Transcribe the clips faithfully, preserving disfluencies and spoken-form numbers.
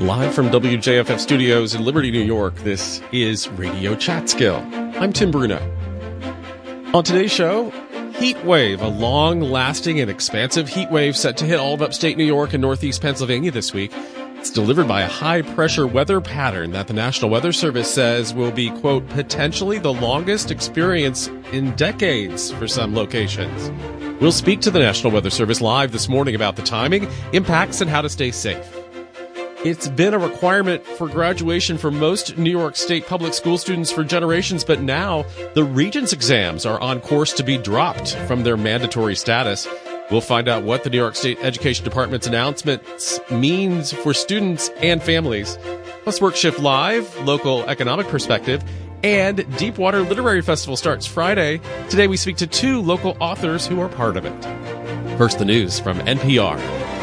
Live from W J F F Studios in Liberty, New York, this is Radio Chatskill. I'm Tim Bruno. On today's show, heat wave, a long-lasting and expansive heat wave set to hit all of upstate New York and northeast Pennsylvania this week. It's delivered by a high-pressure weather pattern that the National Weather Service says will be, quote, potentially the longest experience in decades for some locations. We'll speak to the National Weather Service live this morning about the timing, impacts, and how to stay safe. It's been a requirement for graduation for most New York State public school students for generations, but now the Regents exams are on course to be dropped from their mandatory status. We'll find out what the New York State Education Department's announcements means for students and families. Plus, WorkShift Live, local economic perspective, and Deepwater Literary Festival starts Friday. Today we speak to two local authors who are part of it. First, the news from N P R.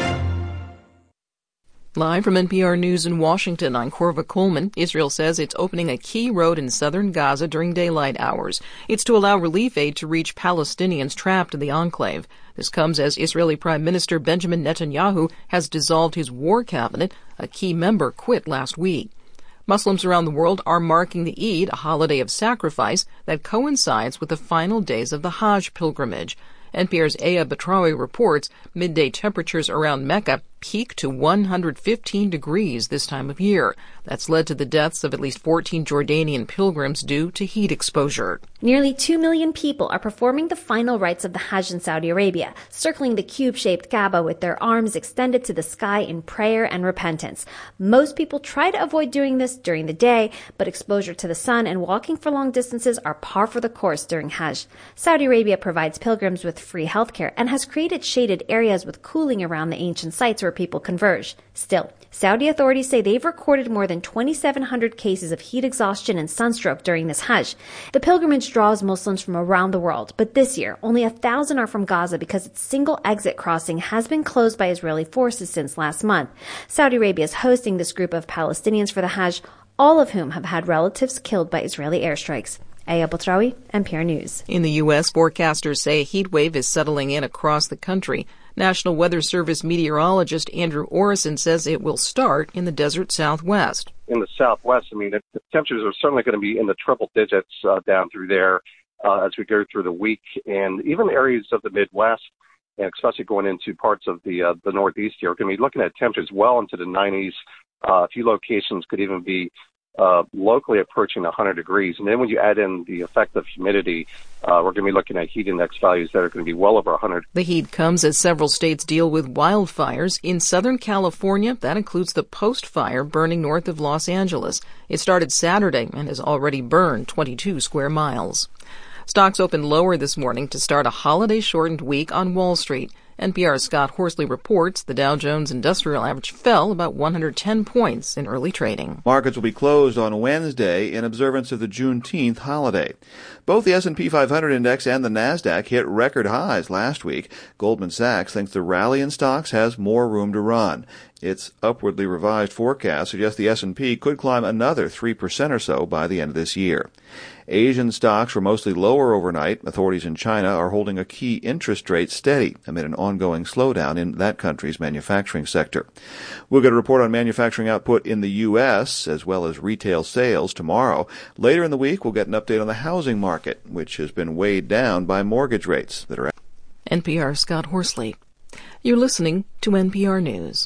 Live from N P R News in Washington, I'm Corva Coleman. Israel says it's opening a key road in southern Gaza during daylight hours. It's to allow relief aid to reach Palestinians trapped in the enclave. This comes as Israeli Prime Minister Benjamin Netanyahu has dissolved his war cabinet. A key member quit last week. Muslims around the world are marking the Eid, a holiday of sacrifice that coincides with the final days of the Hajj pilgrimage. N P R's Aya Batrawi reports midday temperatures around Mecca peak to one hundred fifteen degrees this time of year. That's led to the deaths of at least fourteen Jordanian pilgrims due to heat exposure. Nearly two million people are performing the final rites of the Hajj in Saudi Arabia, circling the cube-shaped Kaaba with their arms extended to the sky in prayer and repentance. Most people try to avoid doing this during the day, but exposure to the sun and walking for long distances are par for the course during Hajj. Saudi Arabia provides pilgrims with free healthcare and has created shaded areas with cooling around the ancient sites where people converge. Still, Saudi authorities say they've recorded more than twenty-seven hundred cases of heat exhaustion and sunstroke during this Hajj. The pilgrimage draws Muslims from around the world, but this year, only a thousand are from Gaza because its single exit crossing has been closed by Israeli forces since last month. Saudi Arabia is hosting this group of Palestinians for the Hajj, all of whom have had relatives killed by Israeli airstrikes. Aya Batrawi, N P R News. In the U S, forecasters say a heat wave is settling in across the country. National Weather Service meteorologist Andrew Orison says it will start in the desert southwest. In the southwest, I mean, the temperatures are certainly going to be in the triple digits uh, down through there uh, as we go through the week. And even areas of the Midwest, and especially going into parts of the uh, the Northeast here, are going to be looking at temperatures well into the nineties. Uh, a few locations could even be Uh, locally approaching one hundred degrees. And then when you add in the effect of humidity, uh, we're going to be looking at heat index values that are going to be well over one hundred. The heat comes as several states deal with wildfires. In Southern California, that includes the Post Fire burning north of Los Angeles. It started Saturday and has already burned twenty-two square miles. Stocks opened lower this morning to start a holiday-shortened week on Wall Street. N P R's Scott Horsley reports the Dow Jones Industrial Average fell about one hundred ten points in early trading. Markets will be closed on Wednesday in observance of the Juneteenth holiday. Both the S and P five hundred index and the NASDAQ hit record highs last week. Goldman Sachs thinks the rally in stocks has more room to run. Its upwardly revised forecast suggests the S and P could climb another three percent or so by the end of this year. Asian stocks were mostly lower overnight. Authorities in China are holding a key interest rate steady amid an ongoing slowdown in that country's manufacturing sector. We'll get a report on manufacturing output in the U S as well as retail sales tomorrow. Later in the week, we'll get an update on the housing market, which has been weighed down by mortgage rates that are. N P R Scott Horsley. You're listening to N P R News.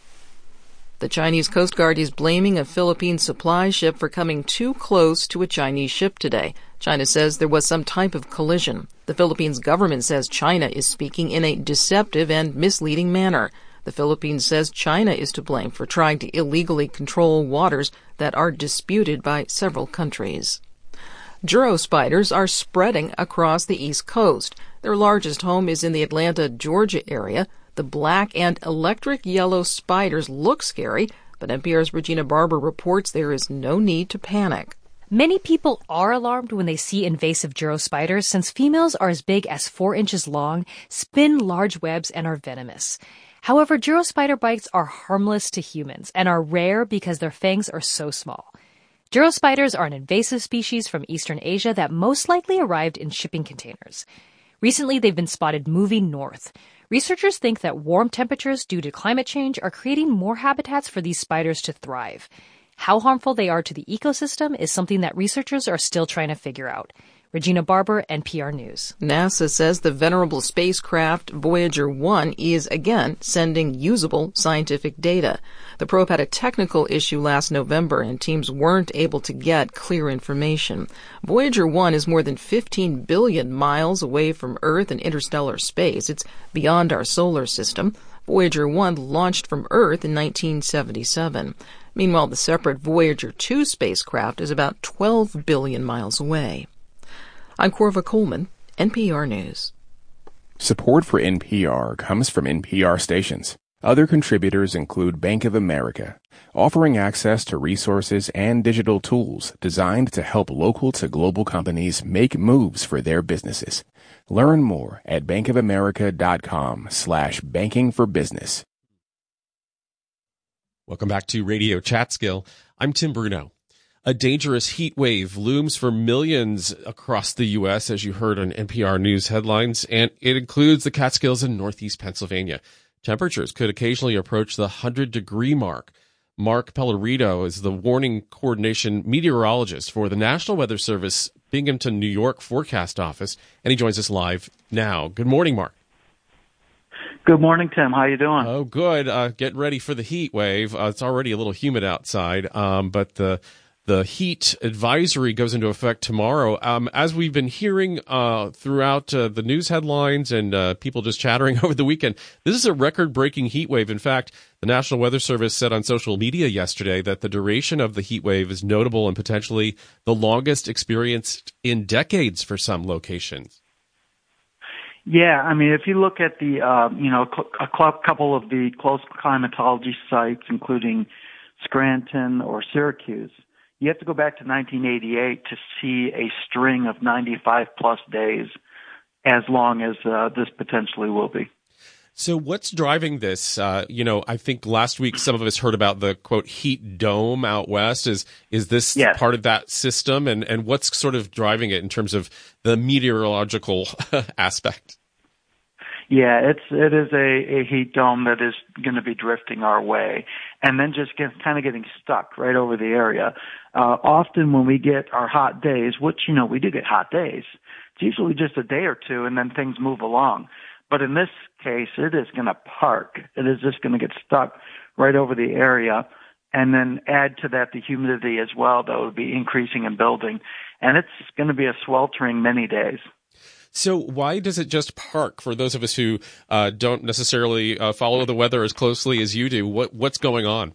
The Chinese Coast Guard is blaming a Philippine supply ship for coming too close to a Chinese ship today. China says there was some type of collision. The Philippines government says China is speaking in a deceptive and misleading manner. The Philippines says China is to blame for trying to illegally control waters that are disputed by several countries. Juro spiders are spreading across the East Coast. Their largest home is in the Atlanta, Georgia area. The black and electric yellow spiders look scary, but N P R's Regina Barber reports there is no need to panic. Many people are alarmed when they see invasive Juro spiders since females are as big as four inches long, spin large webs, and are venomous. However, Juro spider bites are harmless to humans and are rare because their fangs are so small. Juro spiders are an invasive species from Eastern Asia that most likely arrived in shipping containers. Recently, they've been spotted moving north. Researchers think that warm temperatures due to climate change are creating more habitats for these spiders to thrive. How harmful they are to the ecosystem is something that researchers are still trying to figure out. Regina Barber, N P R News. NASA says the venerable spacecraft Voyager one is again sending usable scientific data. The probe had a technical issue last November and teams weren't able to get clear information. Voyager one is more than fifteen billion miles away from Earth in interstellar space. It's beyond our solar system. Voyager one launched from Earth in nineteen seventy-seven. Meanwhile, the separate Voyager two spacecraft is about twelve billion miles away. I'm Corva Coleman, N P R News. Support for N P R comes from N P R stations. Other contributors include Bank of America, offering access to resources and digital tools designed to help local to global companies make moves for their businesses. Learn more at bankofamerica.com slash banking for business. Welcome back to Radio Chatskill. I'm Tim Bruno. A dangerous heat wave looms for millions across the U S, as you heard on N P R News headlines, and it includes the Catskills and northeast Pennsylvania. Temperatures could occasionally approach the one hundred degree mark. Mark Pellerito is the warning coordination meteorologist for the National Weather Service Binghamton, New York forecast office, and he joins us live now. Good morning, Mark. Good morning, Tim. How you doing? Oh, good. Uh, getting ready for the heat wave. Uh, it's already a little humid outside, um, but the The heat advisory goes into effect tomorrow. Um, as we've been hearing uh, throughout uh, the news headlines and uh, people just chattering over the weekend, this is a record-breaking heat wave. In fact, the National Weather Service said on social media yesterday that the duration of the heat wave is notable and potentially the longest experienced in decades for some locations. Yeah, I mean, if you look at the, uh, you know, a couple of the close climatology sites, including Scranton or Syracuse, you have to go back to nineteen eighty-eight to see a string of ninety-five plus days as long as uh, this potentially will be. So what's driving this? Uh, you know, I think last week some of us heard about the, quote, heat dome out west. Is is this yes. part of that system? And, and what's sort of driving it in terms of the meteorological aspect? Yeah, it's it is a, a heat dome that is going to be drifting our way, and then just get, kind of getting stuck right over the area. Uh, often when we get our hot days, which, you know, we do get hot days, it's usually just a day or two, and then things move along. But in this case, it is going to park. It is just going to get stuck right over the area, and then add to that the humidity as well that will be increasing and building, and it's going to be a sweltering many days. So why does it just park? For those of us who uh, don't necessarily uh, follow the weather as closely as you do, what what's going on?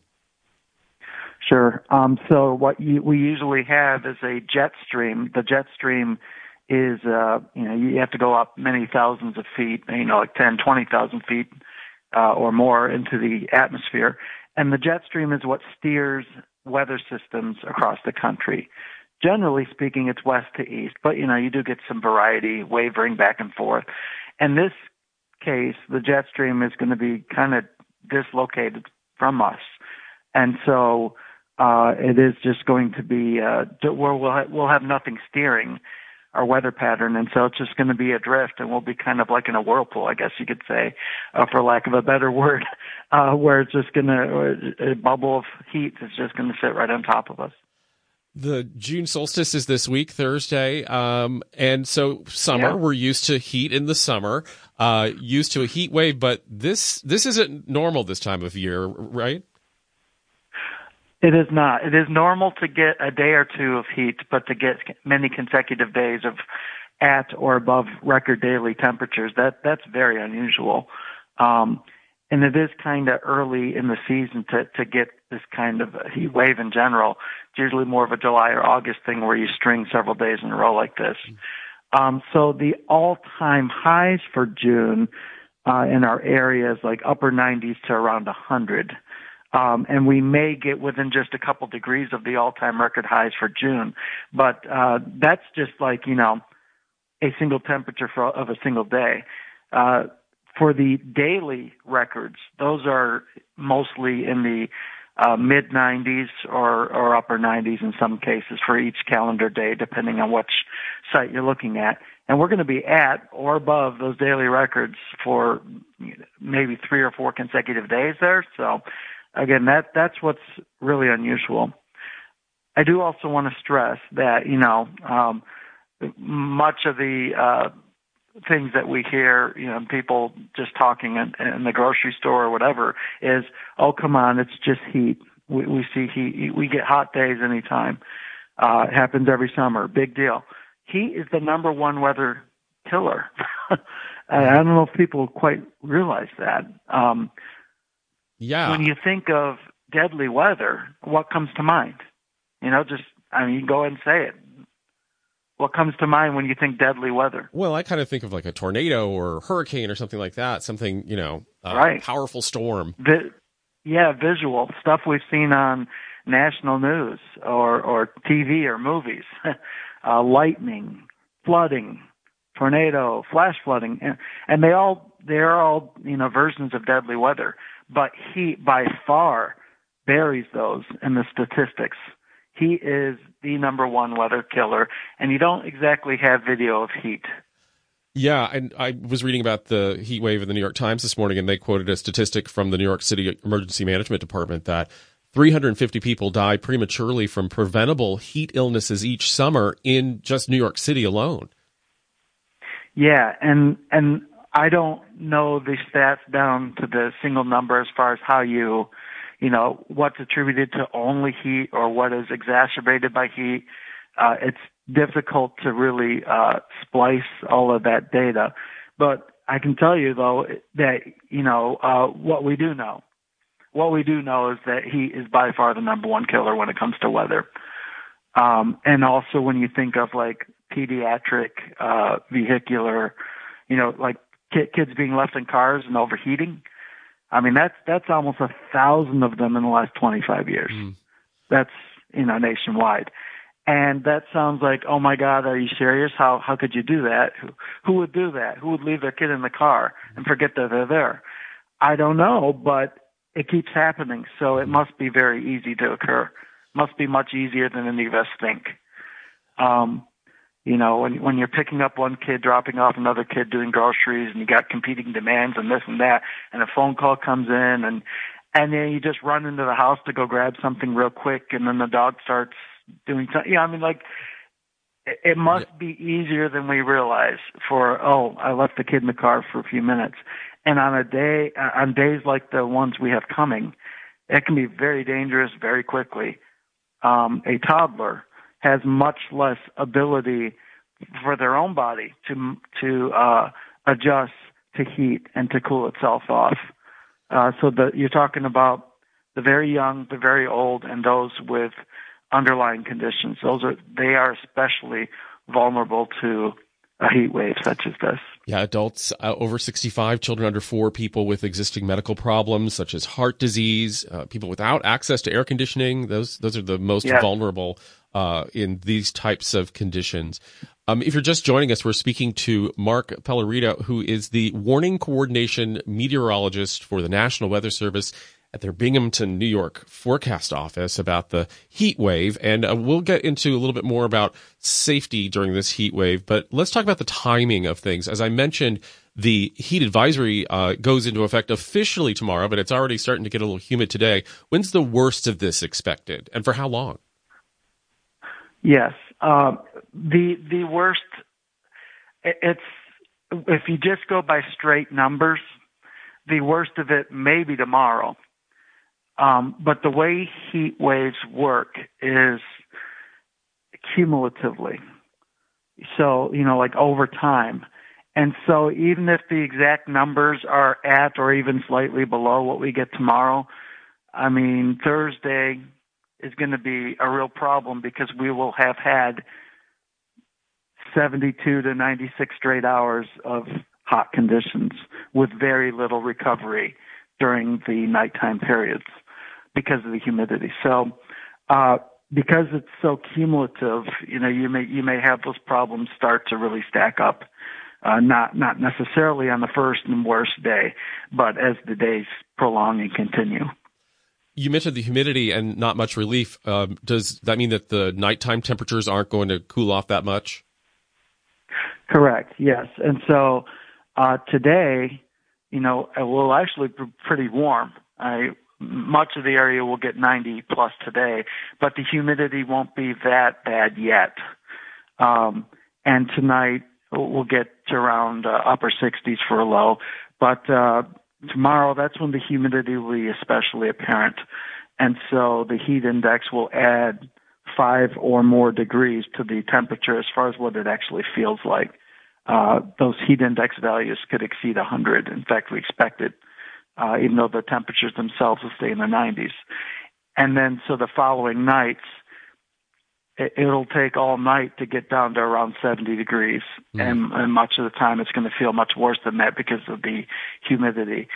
Sure. Um, so what you, we usually have is a jet stream. The jet stream is, uh, you know, you have to go up many thousands of feet, you know, like ten, twenty thousand feet uh, or more into the atmosphere. And the jet stream is what steers weather systems across the country. Generally speaking, it's west to east, but, you know, you do get some variety wavering back and forth. In this case, the jet stream is going to be kind of dislocated from us. And so uh, it is just going to be uh, where we'll, ha- we'll have nothing steering our weather pattern. And so it's just going to be a drift, and we'll be kind of like in a whirlpool, I guess you could say, uh, for lack of a better word, uh, where it's just going to, a bubble of heat is just going to sit right on top of us. The June solstice is this week, Thursday, um, and so summer, yeah. we're used to heat in the summer, uh, used to a heat wave, but this this isn't normal this time of year, right? It is not. It is normal to get a day or two of heat, but to get many consecutive days of at or above record daily temperatures, that that's very unusual. Um, and it is kind of early in the season to, to get this kind of heat wave in general. It's usually more of a July or August thing where you string several days in a row like this. Um, so the all-time highs for June uh, in our area is like upper nineties to around one hundred. Um, and we may get within just a couple degrees of the all-time record highs for June. But uh, that's just like, you know, a single temperature for, of a single day. Uh, for the daily records, those are mostly in the uh, mid nineties or, or upper nineties in some cases for each calendar day, depending on which site you're looking at. And we're going to be at or above those daily records for maybe three or four consecutive days there. So, again, that that's what's really unusual. I do also want to stress that, you know, um, much of the uh, things that we hear, you know, people just talking in, in the grocery store or whatever is, oh, come on, it's just heat. We, we see heat. We get hot days anytime. Uh, it happens every summer. Big deal. Heat is the number one weather killer. I don't know if people quite realize that. Um, yeah. When you think of deadly weather, what comes to mind? You know, just, I mean, you can go ahead and say it. What comes to mind when you think deadly weather? Well, I kind of think of like a tornado or hurricane or something like that. Something, you know, a right. powerful storm. Vi- yeah, visual stuff we've seen on national news or, or T V or movies. uh, lightning, flooding, tornado, flash flooding, and, and they all they're all you know versions of deadly weather. But heat by far buries those in the statistics. He is the number one weather killer, and you don't exactly have video of heat. Yeah, and I was reading about the heat wave in the New York Times this morning, and they quoted a statistic from the New York City Emergency Management Department that three hundred fifty people die prematurely from preventable heat illnesses each summer in just New York City alone. Yeah, and and I don't know the stats down to the single number as far as how you, you know, what's attributed to only heat or what is exacerbated by heat. Uh, it's difficult to really uh, splice all of that data. But I can tell you, though, that, you know, uh, what we do know. What we do know is that heat is by far the number one killer when it comes to weather. Um, and also when you think of, like, pediatric, uh, vehicular, you know, like ki- kids being left in cars and overheating, I mean, that's that's almost a thousand of them in the last twenty-five years. Mm. That's, you know, nationwide. And that sounds like, oh my God, are you serious? How how could you do that? Who, who would do that? Who would leave their kid in the car and forget that they're there? I don't know, but it keeps happening. So it must be very easy to occur. Must be much easier than any of us think. Um, You know, when when you're picking up one kid, dropping off another kid doing groceries, and you got competing demands and this and that, and a phone call comes in, and and then you just run into the house to go grab something real quick, and then the dog starts doing something. Yeah, I mean, like, it, it must be easier than we realize for, oh, I left the kid in the car for a few minutes. And on a day, on days like the ones we have coming, it can be very dangerous very quickly. Um, a toddler has much less ability for their own body to to uh, adjust to heat and to cool itself off. Uh, so the, you're talking about the very young, the very old, and those with underlying conditions. Those are they are especially vulnerable to a heat wave such as this. Yeah, adults uh, over sixty-five, children under four, people with existing medical problems such as heart disease, uh, people without access to air conditioning. Those those are the most yes. vulnerable uh, in these types of conditions. Um, if you're just joining us, we're speaking to Mark Pellerito, who is the Warning Coordination Meteorologist for the National Weather Service at their Binghamton, New York forecast office about the heat wave. And uh, we'll get into a little bit more about safety during this heat wave. But let's talk about the timing of things. As I mentioned, the heat advisory uh, goes into effect officially tomorrow, but it's already starting to get a little humid today. When's the worst of this expected, and for how long? Yes. Uh, the the worst, it's if you just go by straight numbers, the worst of it may be tomorrow. Um, but the way heat waves work is cumulatively. So, you know, like over time. And so even if the exact numbers are at or even slightly below what we get tomorrow, I mean, Thursday is going to be a real problem because we will have had seventy-two to ninety-six straight hours of hot conditions with very little recovery during the nighttime periods because of the humidity. So, uh, because it's so cumulative, you know, you may, you may have those problems start to really stack up, uh, not, not necessarily on the first and worst day, but as the days prolong and continue. You mentioned the humidity and not much relief. Um, does that mean that the nighttime temperatures aren't going to cool off that much? Correct, yes. And so uh, today, you know, it will actually be pretty warm. I, much of the area will get ninety plus today, but the humidity won't be that bad yet. Um, and tonight we'll get to around uh, upper sixties for a low, but uh, tomorrow that's when the humidity will be especially apparent. And so the heat index will add five or more degrees to the temperature as far as what it actually feels like. Uh, those heat index values could exceed one hundred. In fact, we expect it, uh, even though the temperatures themselves will stay in the nineties. And then, so the following nights, it, it'll take all night to get down to around seventy degrees. Mm. And, and much of the time it's going to feel much worse than that because of the humidity.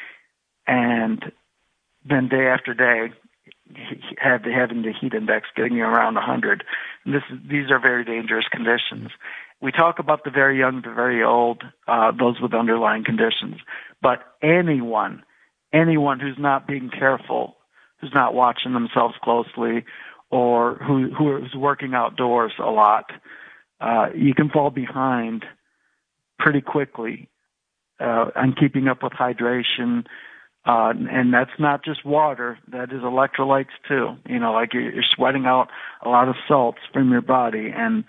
And then day after day, have having the heat index getting around one hundred. And this, these are very dangerous conditions. We talk about the very young, the very old, uh, those with underlying conditions. But anyone, anyone who's not being careful, who's not watching themselves closely, or who who is working outdoors a lot, uh, you can fall behind pretty quickly uh, on keeping up with hydration. Uh, and that's not just water, that is electrolytes too. You know, like you're, you're sweating out a lot of salts from your body, and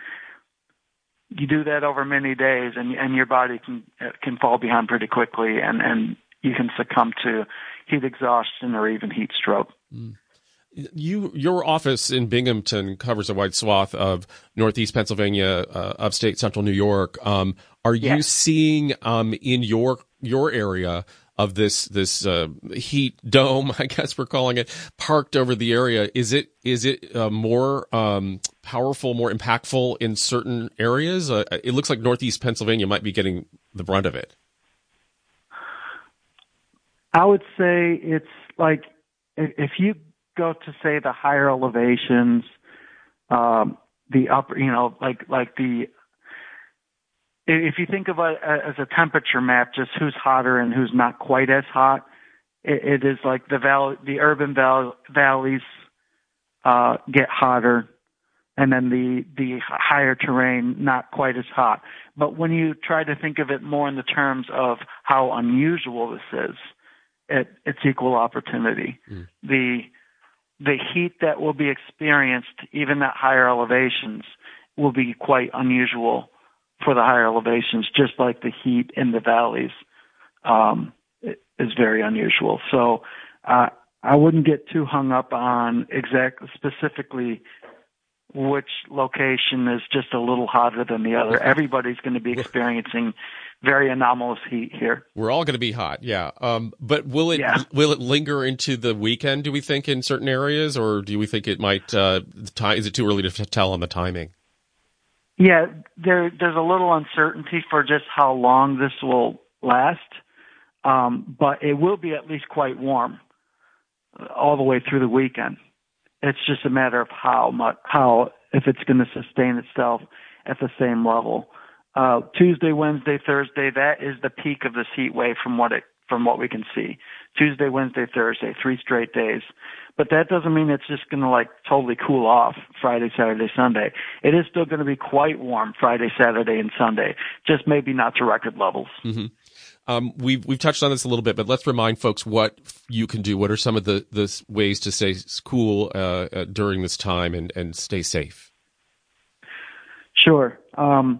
you do that over many days, and, and your body can can fall behind pretty quickly, and, and you can succumb to heat exhaustion or even heat stroke. Mm. You, your office in Binghamton covers a wide swath of Northeast Pennsylvania, uh, upstate Central New York. Um, are you yes. seeing um, in your your area of this this uh, heat dome, I guess we're calling it, parked over the area? Is it is it uh, more um, powerful, more impactful in certain areas? Uh, it looks like Northeast Pennsylvania might be getting the brunt of it. I would say it's like if you go to, say, the higher elevations, um, the upper, you know, like like the, if you think of it as a temperature map, just who's hotter and who's not quite as hot, it, it is like the valley, the urban val- valleys uh, get hotter, and then the the higher terrain not quite as hot. But when you try to think of it more in the terms of how unusual this is, it, it's equal opportunity. Mm. The the heat that will be experienced, even at higher elevations, will be quite unusual for the higher elevations, just like the heat in the valleys um, is very unusual. So uh, I wouldn't get too hung up on exact specifically which location is just a little hotter than the other. Everybody's going to be experiencing very anomalous heat here. We're all going to be hot, yeah. Um, but will it yeah. will it linger into the weekend, do we think, in certain areas, or do we think it might, uh, time, is it too early to tell on the timing? Yeah, there, there's a little uncertainty for just how long this will last, um, but it will be at least quite warm all the way through the weekend. It's just a matter of how much, how, if it's going to sustain itself at the same level. Uh, Tuesday, Wednesday, Thursday, that is the peak of this heat wave from what it, from what we can see. Tuesday, Wednesday, Thursday, three straight days. But that doesn't mean it's just going to like totally cool off Friday, Saturday, Sunday. It is still going to be quite warm Friday, Saturday, and Sunday, just maybe not to record levels. Mm-hmm. Um, we've, we've touched on this a little bit, but let's remind folks what you can do. What are some of the, the ways to stay cool uh, uh, during this time and, and stay safe? Sure. Um,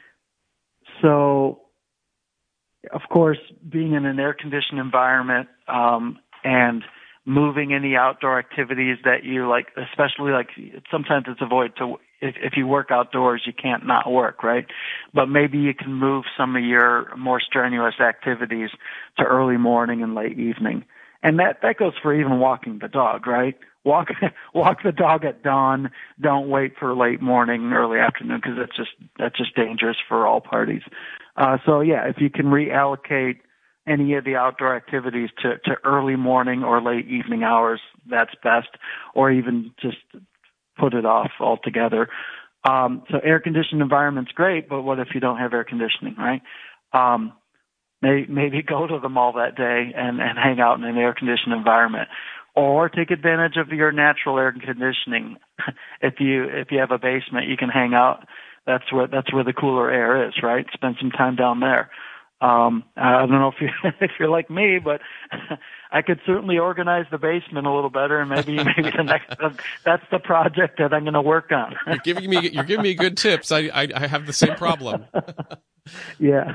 so, of course, being in an air-conditioned environment um, and moving any outdoor activities that you like, especially like sometimes it's avoid to, if, if you work outdoors, you can't not work, right? But maybe you can move some of your more strenuous activities to early morning and late evening. And that, that goes for even walking the dog, right? Walk, walk the dog at dawn. Don't wait for late morning, early afternoon, because that's just, that's just dangerous for all parties. Uh, so yeah, if you can reallocate any of the outdoor activities to, to early morning or late evening hours, that's best, or even just put it off altogether. Um, so air-conditioned environment's great, but what if you don't have air conditioning, right? Um, may, maybe go to the mall that day and, and hang out in an air-conditioned environment, or take advantage of your natural air conditioning. if you if you have a basement, you can hang out That's where that's where the cooler air is, right? Spend some time down there. Um, I don't know if you if you're like me, but I could certainly organize the basement a little better, and maybe maybe the next that's the project that I'm going to work on. You're giving me you're giving me good tips. I I, I have the same problem. Yeah.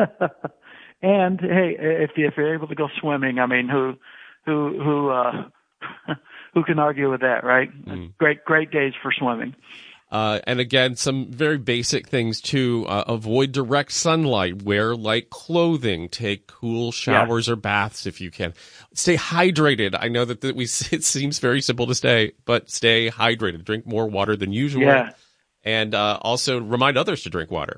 And hey, if you, if you're able to go swimming, I mean, who who who uh, who can argue with that, right? Mm. Great great days for swimming. Uh, and again, some very basic things too. Uh, avoid direct sunlight. Wear light clothing. Take cool showers yeah. or baths if you can. Stay hydrated. I know that, that we it seems very simple to stay, but stay hydrated. Drink more water than usual. Yeah. And uh, also remind others to drink water.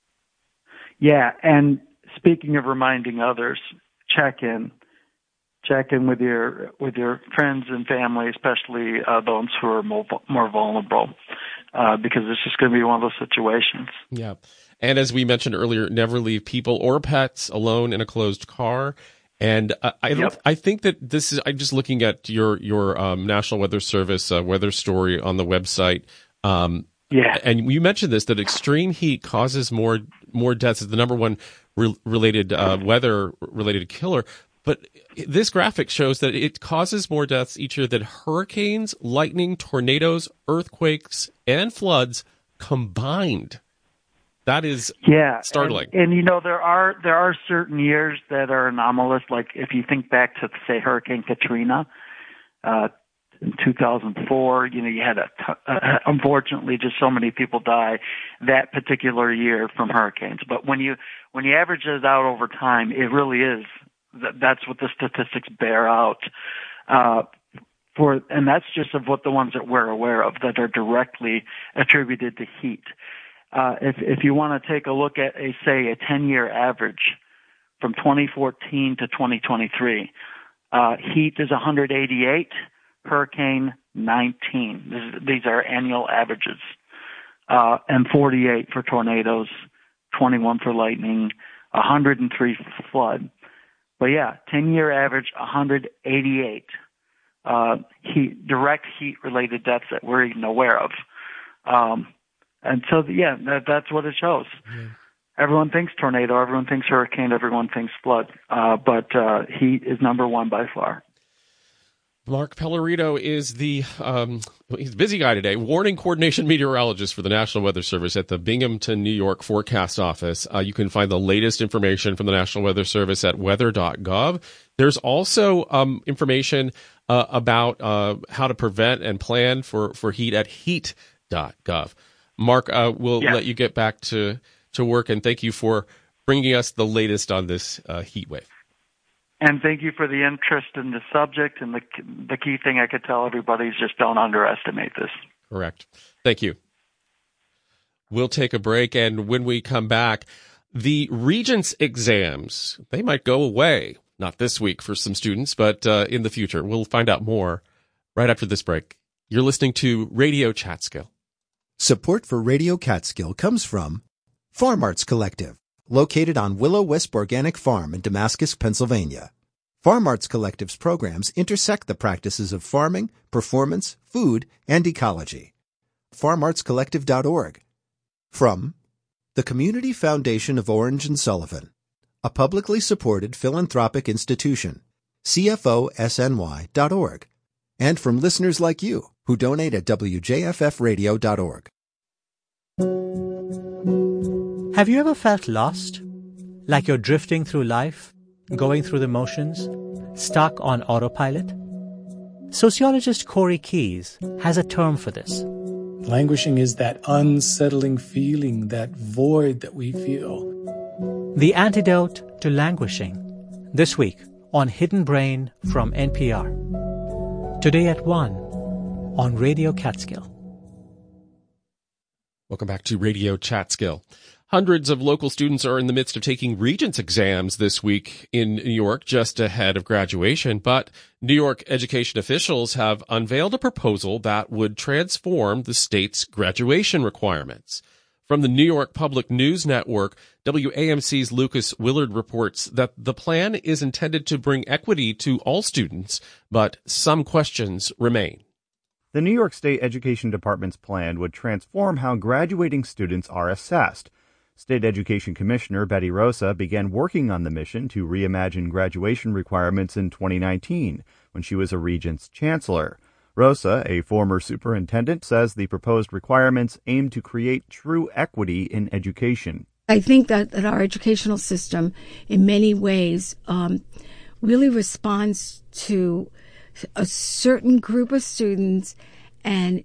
Yeah, and speaking of reminding others, check in. Check in with your with your friends and family, especially uh, those who are more, more vulnerable, uh, because it's just going to be one of those situations. Yeah, and as we mentioned earlier, never leave people or pets alone in a closed car. And uh, I don't, yep. I think that this is. I'm just looking at your your um, National Weather Service uh, weather story on the website. Um, yeah, and you mentioned this, that extreme heat causes more more deaths. It's the number one re- related uh, weather related killer. But this graphic shows that it causes more deaths each year than hurricanes, lightning, tornadoes, earthquakes, and floods combined. That is yeah, startling. And, and you know, there are there are certain years that are anomalous. Like if you think back to, say, Hurricane Katrina uh, in two thousand four, you know, you had a t- uh, unfortunately just so many people die that particular year from hurricanes. But when you when you average it out over time, it really is. That's what the statistics bear out uh, for, and that's just of what the ones that we're aware of that are directly attributed to heat. Uh, if if you want to take a look at a say a ten-year average from twenty fourteen to twenty twenty-three, uh, heat is one hundred eighty-eight, hurricane nineteen. This is, these are annual averages, uh, and forty-eight for tornadoes, twenty-one for lightning, one hundred three for flood. But yeah, ten-year average, one hundred eighty-eight uh, heat, direct heat-related deaths that we're even aware of. Um, and so, yeah, that, that's what it shows. Mm-hmm. Everyone thinks tornado, everyone thinks hurricane, everyone thinks flood, uh, but uh, heat is number one by far. Mark Pellerito is the um, he's a busy guy today, warning coordination meteorologist for the National Weather Service at the Binghamton, New York Forecast Office. Uh, you can find the latest information from the National Weather Service at weather dot gov. There's also um, information uh, about uh, how to prevent and plan for, for heat at heat dot gov. Mark, uh, we'll yeah. let you get back to, to work, and thank you for bringing us the latest on this uh, heat wave. And thank you for the interest in the subject. And the the key thing I could tell everybody is just don't underestimate this. Correct. Thank you. We'll take a break, and when we come back, the Regents exams, they might go away. Not this week for some students, but uh, in the future. We'll find out more right after this break. You're listening to Radio Catskill. Support for Radio Catskill comes from Farm Arts Collective, located on Willow Wisp Organic Farm in Damascus, Pennsylvania. Farm Arts Collective's programs intersect the practices of farming, performance, food, and ecology. farm arts collective dot org. From the Community Foundation of Orange and Sullivan, a publicly supported philanthropic institution, C F O S N Y dot org. And from listeners like you who donate at W J F F radio dot org. Have you ever felt lost? Like you're drifting through life, going through the motions, stuck on autopilot? Sociologist Corey Keyes has a term for this. Languishing is that unsettling feeling, that void that we feel. The antidote to languishing. This week on Hidden Brain from N P R. Today at one on Radio Catskill. Welcome back to Radio Catskill. Hundreds of local students are in the midst of taking Regents exams this week in New York, just ahead of graduation. But New York education officials have unveiled a proposal that would transform the state's graduation requirements. From the New York Public News Network, W A M C's Lucas Willard reports that the plan is intended to bring equity to all students, but some questions remain. The New York State Education Department's plan would transform how graduating students are assessed. State Education Commissioner Betty Rosa began working on the mission to reimagine graduation requirements in twenty nineteen, when she was a Regents chancellor. Rosa, a former superintendent, says the proposed requirements aim to create true equity in education. I think that, that our educational system, in many ways, um, really responds to a certain group of students, and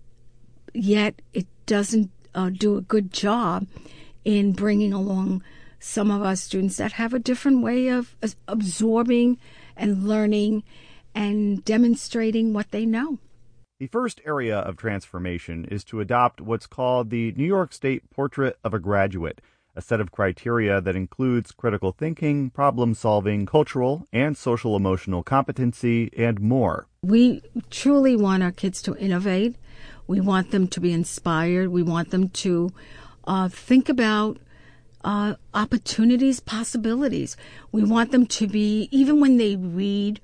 yet it doesn't uh, do a good job in bringing along some of our students that have a different way of absorbing and learning and demonstrating what they know. The first area of transformation is to adopt what's called the New York State Portrait of a Graduate, a set of criteria that includes critical thinking, problem-solving, cultural and social-emotional competency, and more. We truly want our kids to innovate. We want them to be inspired. We want them to uh, think about uh, opportunities, possibilities. We want them to be, even when they read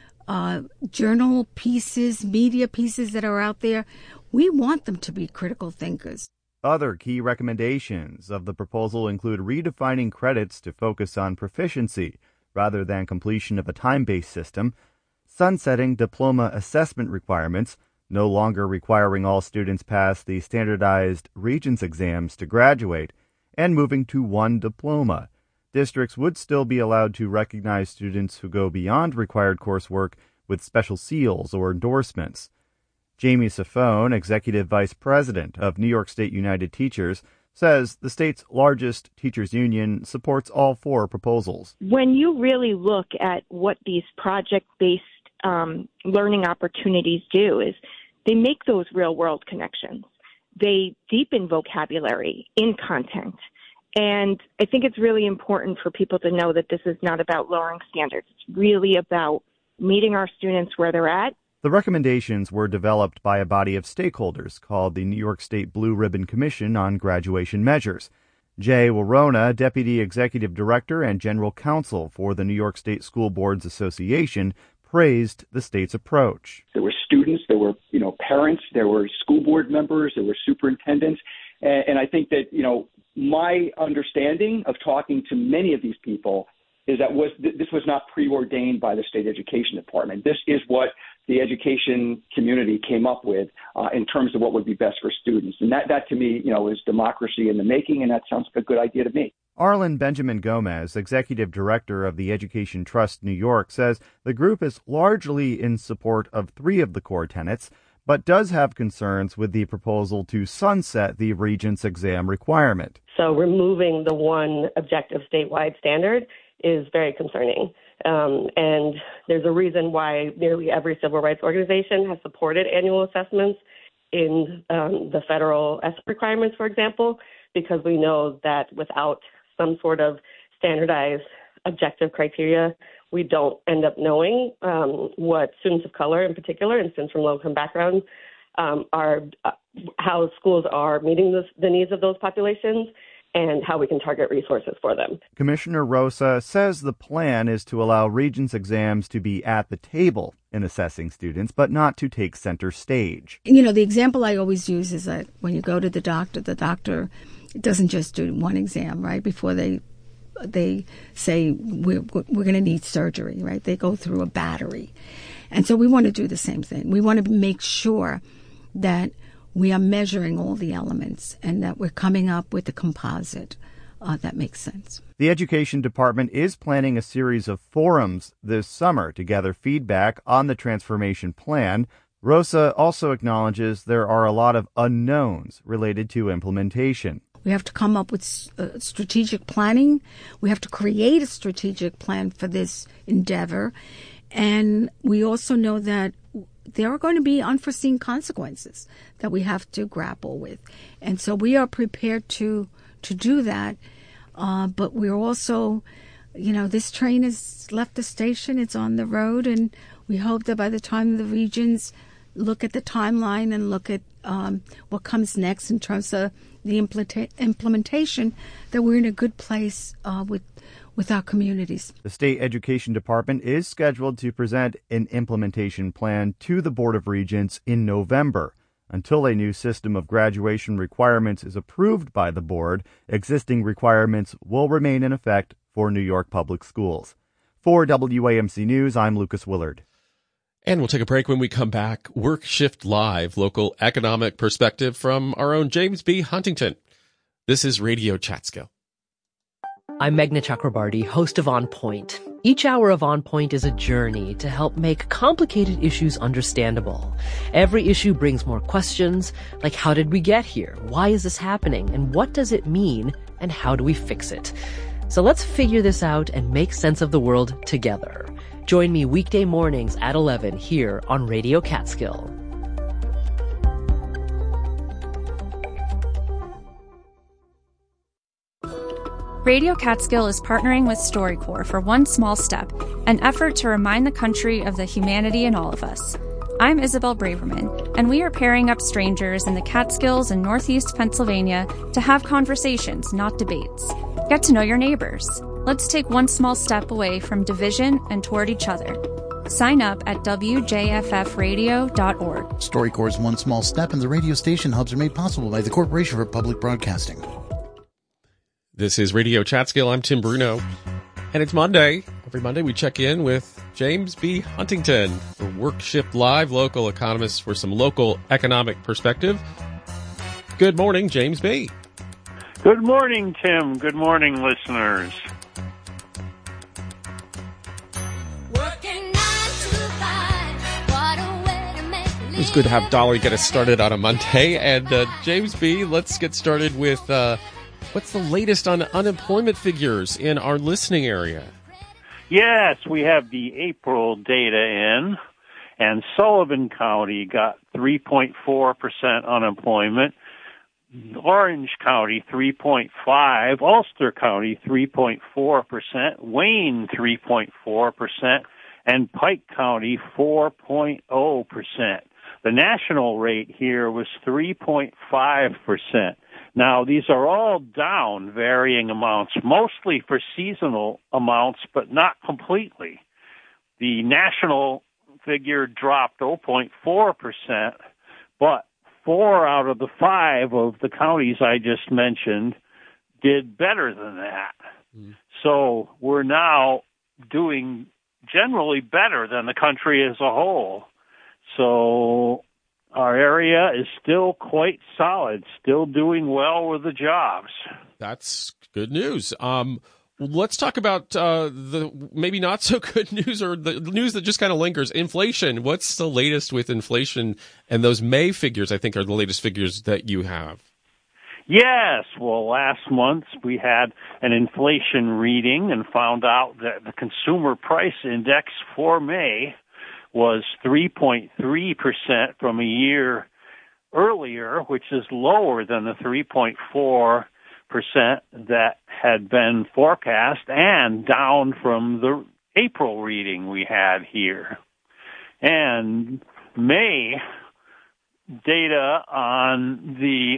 uh, journal pieces, media pieces that are out there, we want them to be critical thinkers. Other key recommendations of the proposal include redefining credits to focus on proficiency rather than completion of a time-based system, sunsetting diploma assessment requirements, no longer requiring all students pass the standardized Regents exams to graduate, and moving to one diploma. Districts would still be allowed to recognize students who go beyond required coursework with special seals or endorsements. Jamie Safone, Executive Vice President of New York State United Teachers, says the state's largest teachers union supports all four proposals. When you really look at what these project-based um, learning opportunities do is they make those real-world connections. They deepen vocabulary in content. And I think it's really important for people to know that this is not about lowering standards. It's really about meeting our students where they're at. The recommendations were developed by a body of stakeholders called the New York State Blue Ribbon Commission on Graduation Measures. Jay Warona, Deputy Executive Director and General Counsel for the New York State School Boards Association, praised the state's approach. There were students, there were, you know, parents, there were school board members, there were superintendents, and, and I think that, you know, my understanding of talking to many of these people is that was this was not preordained by the state education department. This is what the education community came up with uh, in terms of what would be best for students. And that, that to me, you know, is democracy in the making, and that sounds like a good idea to me. Arlen Benjamin Gomez, Executive Director of the Education Trust New York, says the group is largely in support of three of the core tenets, but does have concerns with the proposal to sunset the Regents exam requirement. So removing the one objective statewide standard is very concerning. Um, and there's a reason why nearly every civil rights organization has supported annual assessments in um, the federal ESSA requirements, for example, because we know that without some sort of standardized objective criteria, we don't end up knowing um, what students of color in particular and students from low-income backgrounds um, are, uh, how schools are meeting the, the needs of those populations and how we can target resources for them. Commissioner Rosa says the plan is to allow Regents exams to be at the table in assessing students, but not to take center stage. You know, the example I always use is that when you go to the doctor, the doctor doesn't just do one exam, right, before they they say we're, we're going to need surgery, right? They go through a battery. And so we want to do the same thing. We want to make sure that we are measuring all the elements and that we're coming up with a composite uh, that makes sense. The Education Department is planning a series of forums this summer to gather feedback on the transformation plan. Rosa also acknowledges there are a lot of unknowns related to implementation. We have to come up with uh, strategic planning. We have to create a strategic plan for this endeavor. And we also know that there are going to be unforeseen consequences that we have to grapple with. And so we are prepared to to do that. Uh, but we're also, you know, this train has left the station. It's on the road. And we hope that by the time the regions look at the timeline and look at um, what comes next in terms of the implementa- implementation, that we're in a good place uh, with with our communities. The State Education Department is scheduled to present an implementation plan to the Board of Regents in November. Until a new system of graduation requirements is approved by the board, existing requirements will remain in effect for New York public schools. For W A M C News, I'm Lucas Willard. And we'll take a break. When we come back. Work Shift Live, local economic perspective from our own James B. Huntington. This is Radio Chatskill. I'm Meghna Chakrabarty, host of On Point. Each hour of On Point is a journey to help make complicated issues understandable. Every issue brings more questions, like how did we get here? Why is this happening? And what does it mean? And how do we fix it? So let's figure this out and make sense of the world together. Join me weekday mornings at eleven here on Radio Catskill. Radio Catskill is partnering with StoryCorps for One Small Step, an effort to remind the country of the humanity in all of us. I'm Isabel Braverman, and we are pairing up strangers in the Catskills and Northeast Pennsylvania to have conversations, not debates. Get to know your neighbors. Let's take one small step away from division and toward each other. Sign up at w j f f radio dot org. StoryCorps' One Small Step and the radio station hubs are made possible by the Corporation for Public Broadcasting. This is Radio Chatskill. I'm Tim Bruno. And it's Monday. Every Monday we check in with James B. Huntington for Work Shift Live, local economist for some local economic perspective. Good morning, James B. Good morning, Tim. Good morning, listeners. It's good to have Dolly get us started on a Monday. And uh, James B., let's get started with uh, what's the latest on unemployment figures in our listening area? Yes, we have the April data in, and Sullivan County got three point four percent unemployment, Orange County three point five, Ulster County three point four percent, Wayne three point four percent, and Pike County four point zero percent. The national rate here was three point five percent. Now, these are all down varying amounts, mostly for seasonal amounts, but not completely. The national figure dropped zero point four percent, but four out of the five of the counties I just mentioned did better than that. Mm. So we're now doing generally better than the country as a whole. So our area is still quite solid, still doing well with the jobs. That's good news. Um, let's talk about uh, the maybe not so good news, or the news that just kind of lingers. Inflation. What's the latest with inflation? And those May figures, I think, are the latest figures that you have. Yes. Well, last month we had an inflation reading and found out that the consumer price index for May was three point three percent from a year earlier, which is lower than the three point four percent that had been forecast and down from the April reading we had here. And May data on the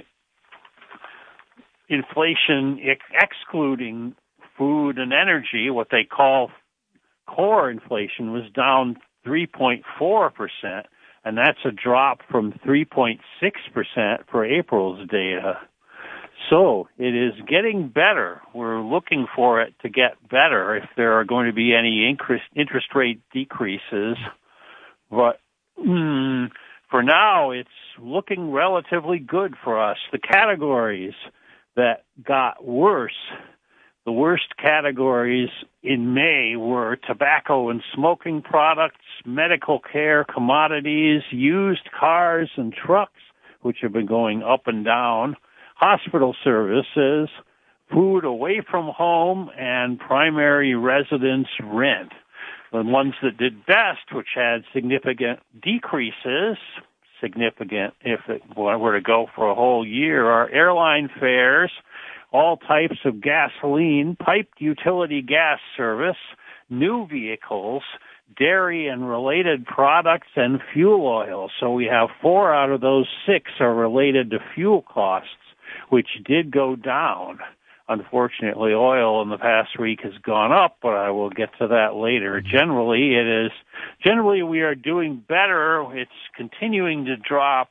inflation ex- excluding food and energy, what they call core inflation, was down three point four percent, and that's a drop from three point six percent for April's data. So it is getting better. We're looking for it to get better if there are going to be any increase, interest rate decreases. But mm, for now, it's looking relatively good for us. The categories that got worse, the worst categories in May were tobacco and smoking products, medical care, commodities, used cars and trucks, which have been going up and down, hospital services, food away from home, and primary residence rent. The ones that did best, which had significant decreases, significant if it were to go for a whole year, are airline fares, all types of gasoline, piped utility gas service, new vehicles, dairy and related products, and fuel oil. So we have four out of those six are related to fuel costs, which did go down. Unfortunately, oil in the past week has gone up, but I will get to that later. Generally, it is, generally we are doing better. It's continuing to drop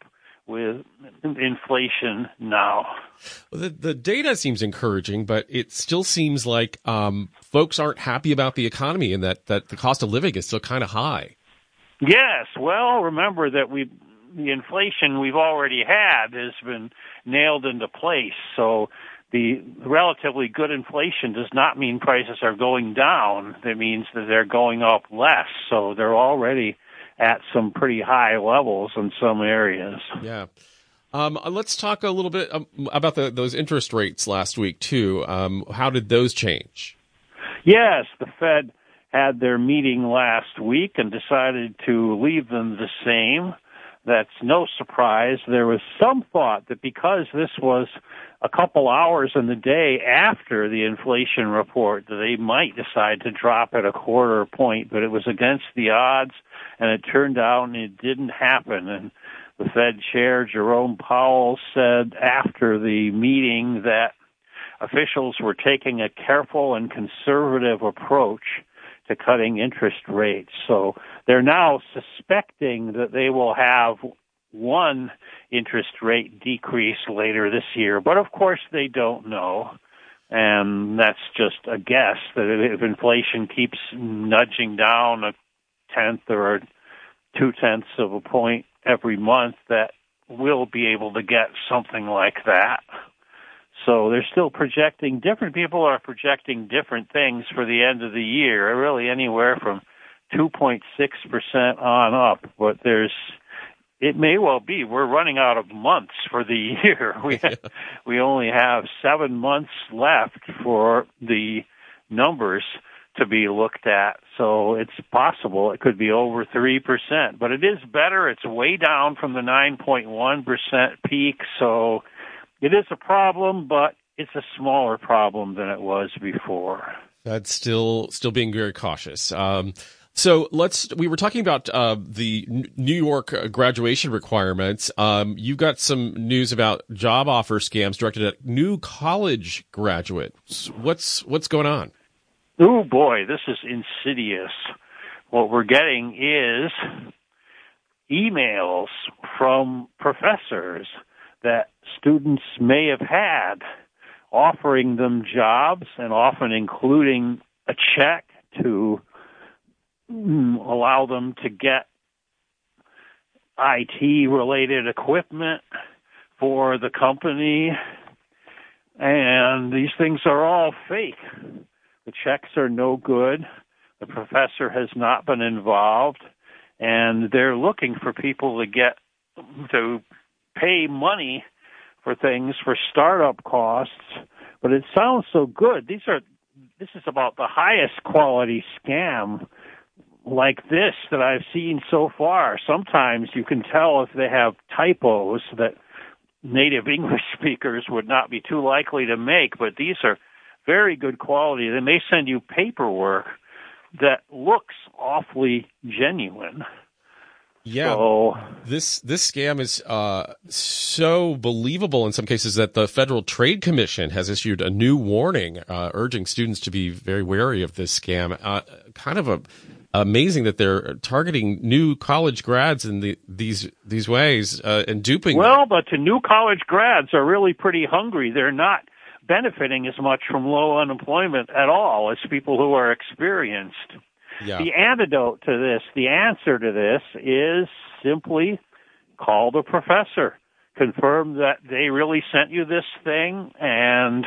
with inflation now. Well, the, the data seems encouraging, but it still seems like um, folks aren't happy about the economy and that, that the cost of living is still kind of high. Yes. Well, remember that we the inflation we've already had has been nailed into place. So the relatively good inflation does not mean prices are going down. It means that they're going up less. So they're already at some pretty high levels in some areas. Yeah. Um, let's talk a little bit um, about the, those interest rates last week, too. Um, how did those change? Yes, the Fed had their meeting last week and decided to leave them the same. That's no surprise. There was some thought that because this was a couple hours in the day after the inflation report, that they might decide to drop it a quarter point, but it was against the odds, and it turned out and it didn't happen. And the Fed Chair, Jerome Powell, said after the meeting that officials were taking a careful and conservative approach to cutting interest rates. So they're now suspecting that they will have one interest rate decrease later this year. But of course they don't know. And that's just a guess that if inflation keeps nudging down a tenth or two tenths of a point every month, that we'll be able to get something like that. So they're still projecting, different people are projecting different things for the end of the year, really anywhere from two point six percent on up. But there's, it may well be, we're running out of months for the year. We, we only have seven months left for the numbers to be looked at. So it's possible it could be over three percent. But it is better. It's way down from the nine point one percent peak. So it is a problem, but it's a smaller problem than it was before. That's still still being very cautious. Um, so let's. We were talking about uh, the New York graduation requirements. Um, you got some news about job offer scams directed at new college graduates. What's what's going on? Oh boy, this is insidious. What we're getting is emails from professors that students may have had, offering them jobs and often including a check to allow them to get I T-related equipment for the company. And these things are all fake. The checks are no good. The professor has not been involved. And they're looking for people to get to pay money for things, for startup costs, but it sounds so good. These are, this is about the highest quality scam like this that I've seen so far. Sometimes you can tell if they have typos that native English speakers would not be too likely to make, but these are very good quality. They may send you paperwork that looks awfully genuine. Yeah, so, this this scam is uh, so believable in some cases that the Federal Trade Commission has issued a new warning uh, urging students to be very wary of this scam. Uh, kind of a, amazing that they're targeting new college grads in the, these these ways uh, and duping well, them. But the new college grads are really pretty hungry. They're not benefiting as much from low unemployment at all as people who are experienced. Yeah. The antidote to this, the answer to this, is simply call the professor. Confirm that they really sent you this thing and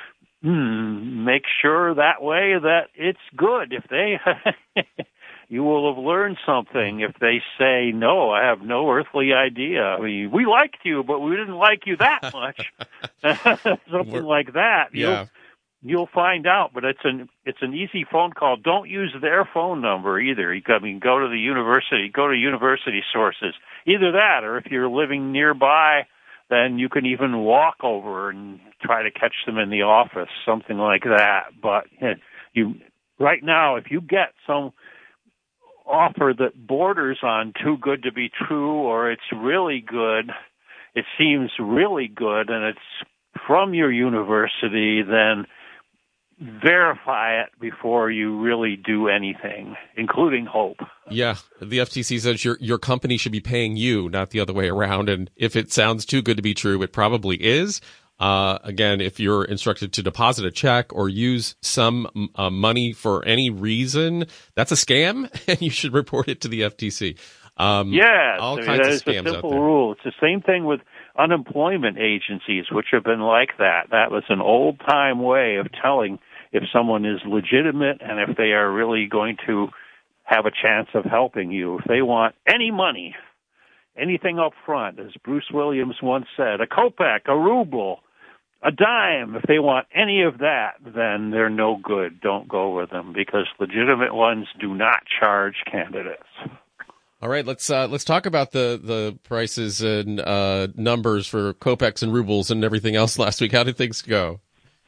hmm, make sure that way that it's good. If they, you will have learned something. If they say, no, I have no earthly idea. I mean, we liked you, but we didn't like you that much. Something We're, like that. Yeah. You'll, You'll find out, but it's an it's an easy phone call. Don't use their phone number either. You, I mean, go to the university, go to university sources. Either that, or if you're living nearby, then you can even walk over and try to catch them in the office, something like that. But you right now, if you get some offer that borders on too good to be true, or it's really good, it seems really good, and it's from your university, then verify it before you really do anything, including hope. Yeah, the F T C says your your company should be paying you, not the other way around. And if it sounds too good to be true, it probably is. Uh, again, if you're instructed to deposit a check or use some uh, money for any reason, that's a scam, and you should report it to the F T C. Um, yes, all I mean, kinds that of is scams a out simple there. rule. It's the same thing with unemployment agencies, which have been like that. That was an old-time way of telling if someone is legitimate and if they are really going to have a chance of helping you. If they want any money, anything up front, as Bruce Williams once said, a kopeck, a ruble, a dime, if they want any of that, then they're no good. Don't go with them, because legitimate ones do not charge candidates. All right, let's uh, let's talk about the, the prices and uh, numbers for kopecks and rubles and everything else last week. How did things go?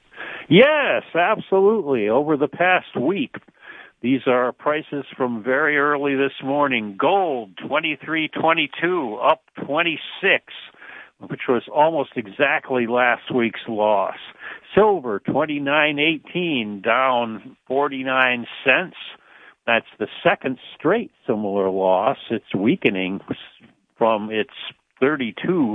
Yes, absolutely. Over the past week, these are prices from very early this morning. Gold, twenty-three twenty-two, up twenty-six, which was almost exactly last week's loss. Silver, twenty-nine eighteen, down forty-nine cents. That's the second straight similar loss. It's weakening from its thirty-two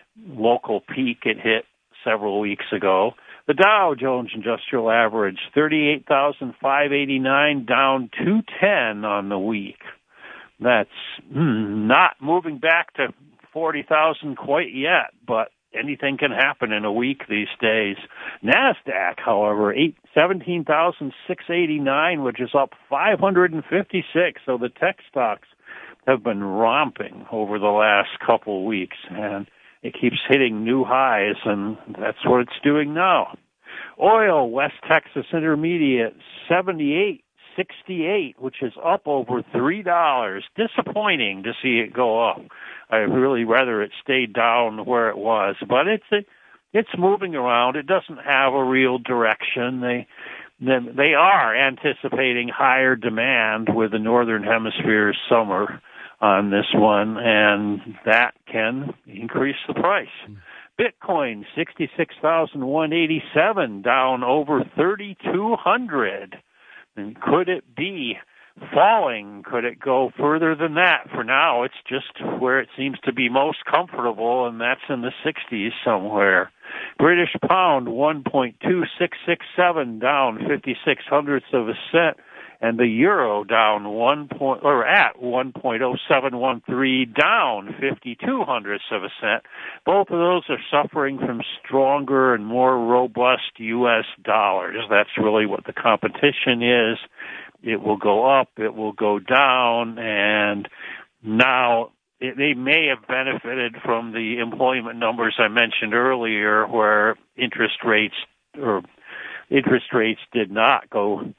local peak it hit several weeks ago. The Dow Jones Industrial Average, thirty-eight thousand five hundred eighty-nine, down two ten on the week. That's mm, not moving back to forty thousand quite yet, but anything can happen in a week these days. NASDAQ, however, seventeen thousand six hundred eighty-nine, which is up five hundred fifty-six. So the tech stocks have been romping over the last couple weeks, and it keeps hitting new highs, and that's what it's doing now. Oil, West Texas Intermediate, seventy-eight sixty-eight, which is up over three dollars. Disappointing to see it go up. I'd really rather it stayed down where it was, but it's a, it's moving around. It doesn't have a real direction. They they are anticipating higher demand with the Northern Hemisphere's summer on this one, and that can increase the price. Bitcoin, sixty-six thousand one hundred eighty-seven, down over thirty-two hundred. And could it be falling? Could it go further than that? For now, it's just where it seems to be most comfortable, and that's in the sixties somewhere. British pound, one point two six six seven, down fifty-six hundredths of a cent, and the euro down one point or at one point oh seven one three, down fifty-two hundredths of a cent. Both of those are suffering from stronger and more robust U S dollars. That's really what the competition is. It will go up, it will go down, and now it, they may have benefited from the employment numbers I mentioned earlier, where interest rates or interest rates did not go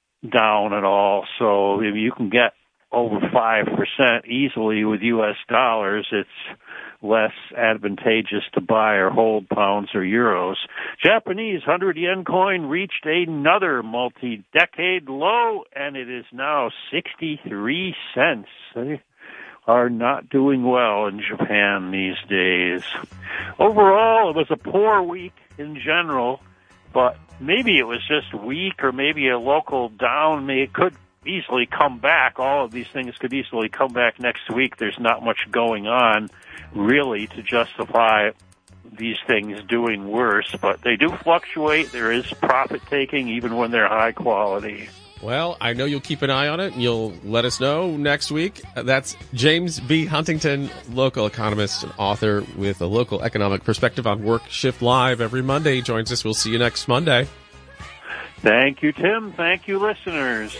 down at all. So if you can get over five percent easily with U S dollars, it's less advantageous to buy or hold pounds or euros. Japanese one hundred yen coin reached another multi-decade low, and it is now sixty-three cents. They are not doing well in Japan these days. Overall, it was a poor week in general, but maybe it was just weak, or maybe a local down. It could easily come back. All of these things could easily come back next week. There's not much going on, really, to justify these things doing worse, but they do fluctuate. There is profit taking even when they're high quality. Well, I know you'll keep an eye on it, and you'll let us know next week. That's James B. Huntington, local economist and author with a local economic perspective on Work Shift Live every Monday. He joins us. We'll see you next Monday. Thank you, Tim. Thank you, listeners.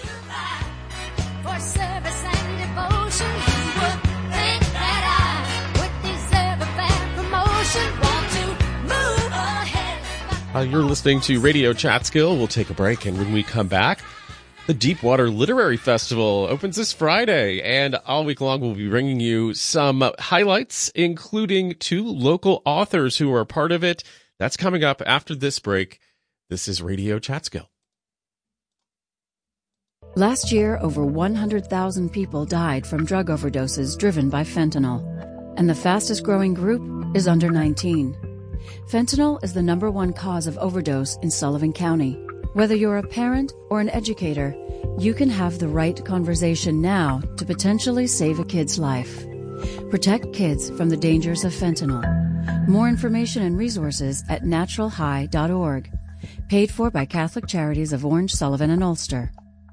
For service and devotion, you would think that I would deserve a fair promotion. Want to move ahead. Uh, you're listening to Radio Chatskill. We'll take a break, and when we come back, the Deepwater Literary Festival opens this Friday, and all week long we'll be bringing you some highlights, including two local authors who are part of it. That's coming up after this break. This is Radio Chatskill. Last year, over one hundred thousand people died from drug overdoses driven by fentanyl, and the fastest growing group is under nineteen. Fentanyl is the number one cause of overdose in Sullivan County, Whether you're a parent or an educator, you can have the right conversation now to potentially save a kid's life. Protect kids from the dangers of fentanyl. More information and resources at natural high dot org. Paid for by Catholic Charities of Orange, Sullivan, and Ulster.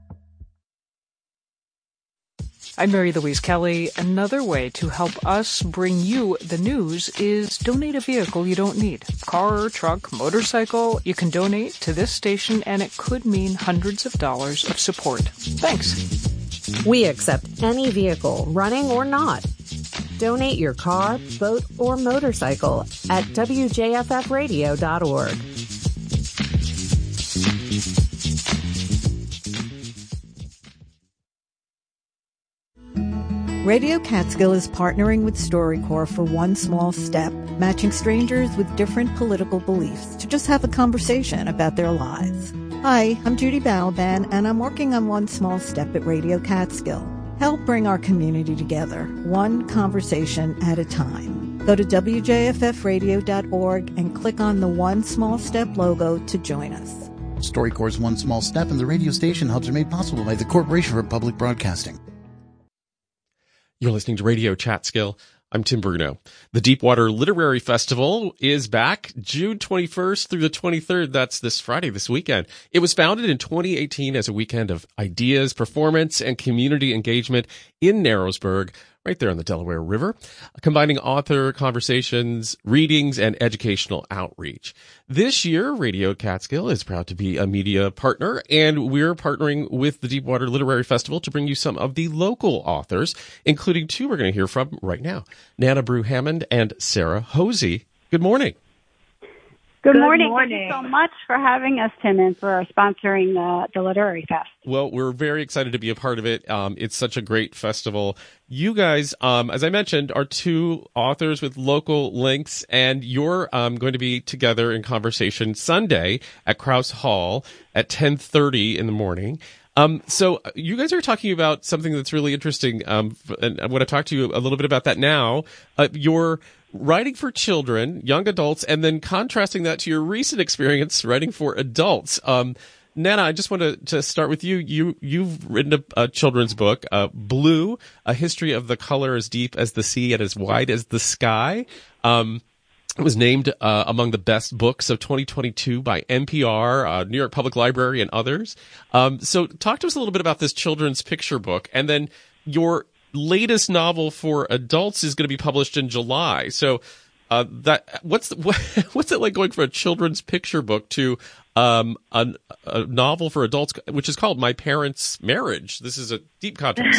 I'm Mary Louise Kelly. Another way to help us bring you the news is donate a vehicle you don't need. Car, truck, motorcycle. You can donate to this station, and it could mean hundreds of dollars of support. Thanks. We accept any vehicle, running or not. Donate your car, boat, or motorcycle at W J F F radio dot org. Radio Catskill is partnering with StoryCorps for One Small Step, matching strangers with different political beliefs to just have a conversation about their lives. Hi, I'm Judy Balaban, and I'm working on One Small Step at Radio Catskill. Help bring our community together, one conversation at a time. Go to W J F F radio dot org and click on the One Small Step logo to join us. StoryCorps' One Small Step and the radio station hubs are made possible by the Corporation for Public Broadcasting. You're listening to Radio Catskill. I'm Tim Bruno. The Deepwater Literary Festival is back June twenty-first through the twenty-third. That's this Friday, this weekend. It was founded in twenty eighteen as a weekend of ideas, performance, and community engagement in Narrowsburg, right there on the Delaware River, combining author conversations, readings, and educational outreach. This year, Radio Catskill is proud to be a media partner, and we're partnering with the Deepwater Literary Festival to bring you some of the local authors, including two we're going to hear from right now, Nana Brew Hammond and Sarah Hosey. Good morning. Good, Good morning. morning. Thank you so much for having us, Tim, and for sponsoring uh, the Literary Fest. Well, we're very excited to be a part of it. Um, it's such a great festival. You guys, um, as I mentioned, are two authors with local links, and you're um, going to be together in conversation Sunday at Krause Hall at ten thirty in the morning. Um, so you guys are talking about something that's really interesting, um, and I want to talk to you a little bit about that now. Uh, you're writing for children, young adults, and then contrasting that to your recent experience writing for adults. Um, Nana, I just want to, to start with you. You, you've written a, a children's book, uh, Blue, A History of the Color as Deep as the Sea and as Wide as the Sky. Um, it was named uh, among the best books of twenty twenty-two by N P R, uh, New York Public Library, and others. Um, so talk to us a little bit about this children's picture book, and then your latest novel for adults is going to be published in July. So, uh, that what's what, what's it like going from a children's picture book to um, a, a novel for adults, which is called My Parents' Marriage? This is a deep contrast.